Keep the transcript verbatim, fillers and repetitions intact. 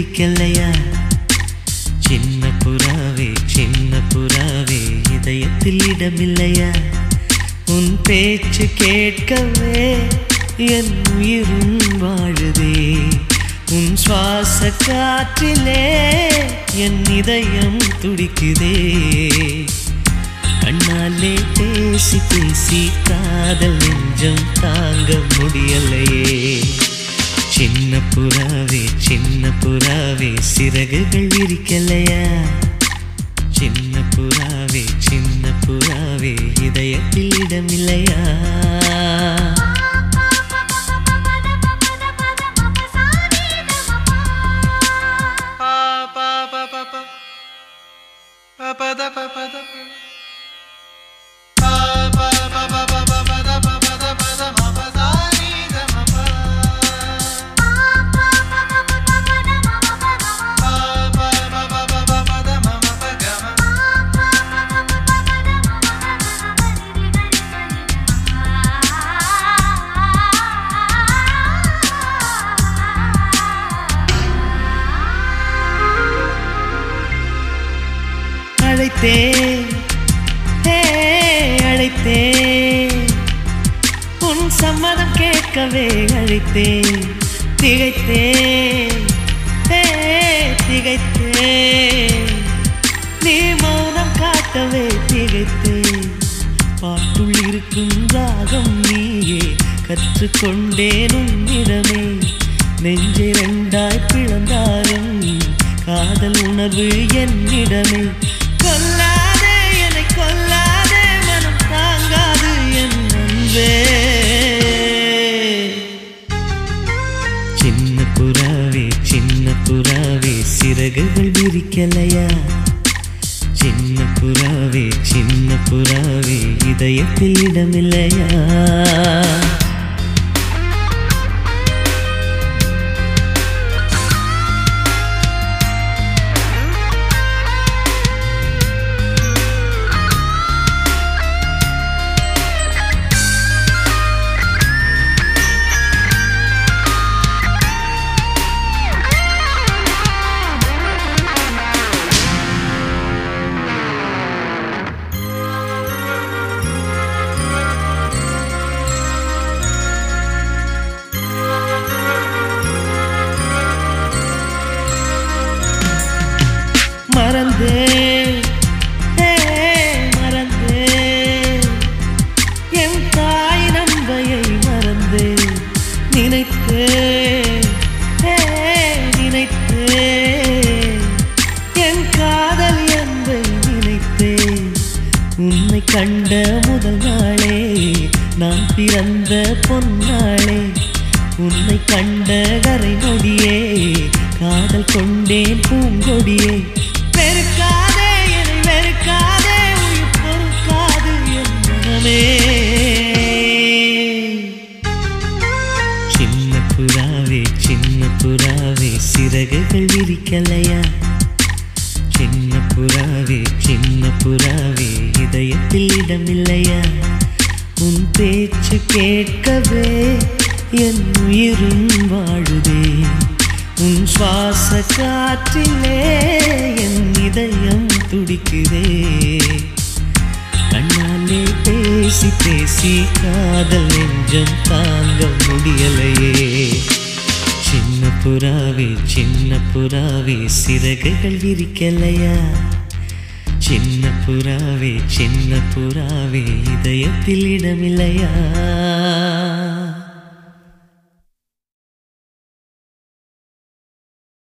விரிக்கலையா? சின்ன புறாவே சின்ன புறாவே இதயத்தில் இடமில்லையா? உன் பேச்சு கேட்கவே என் உயிரும் வாழுதே. உன் சுவாச காற்றிலே என் இதயம் துடிக்குதே. கண்ணாலே பேசி பேசி காதல் நெஞ்சம் தாங்க முடியலையே. சின்ன புறாவே சின்ன புறாவே சிறகுகள் விரிக்கலையா? சின்ன புறாவே சின்ன புறாவே இதயத்தில் இடமில்லையா? அழைத்தேன் அழைத்தேன் உன் சம்மதம் கேட்கவே அழைத்தேன். திகைத்தேன் திகைத்தேன் நீ மௌனம் காட்டவே திகைத்தேன். பாட்டுள் இருக்கும் ராகம் நீயே கற்றுக்கொண்டேன் உன்னிடமே. நெஞ்சை ரெண்டாய் பிளந்தாலும் காதல் உணர்வு என்னிடமே. கொல்லாதே என்னை கொல்லாதே மனம் தாங்காது என் அன்பே. சின்ன புறாவே சின்ன புறாவே சிறகுகள் விரிக்கலையா? சின்ன புறாவே சின்ன புறாவே இதயத்தில் இடமில்லையா? மறந்தே மறந்தே என் தாய் நம்பையை மறந்தே. நினைத்தே நினைத்தே என் காதல் என்பை நினைத்தே. உன்னை கண்ட முதல் நாளே நான் பிறந்த பொன்னாளே. உன்னை கண்ட கரை நொடியே காதல் கொண்டேன் பூங்கொடியே. வெறுக்காதே என்னை வெறுக்காதே உயிர் பொறுக்காது என் மனமே. சின்ன புறாவே சின்ன புறாவே சிறகுகள் விரிக்கலையா? சின்ன புறாவே சின்ன புறாவே இதயத்தில் இடமில்லையா? உன் பேச்சு கேட்கவே என் உயிரும் வாழுதே. உன் சுவாச காற்றிலே என் இதயம் துடிக்குதே. கண்ணாலே பேசி பேசி காதல் நெஞ்சம் தாங்க முடியலையே. சின்ன புறாவே சின்ன புறாவே சிறகுகள் விரிக்கலையா? சின்ன புறாவே சின்ன புறாவே இதயத்தில் இடமில்லையா?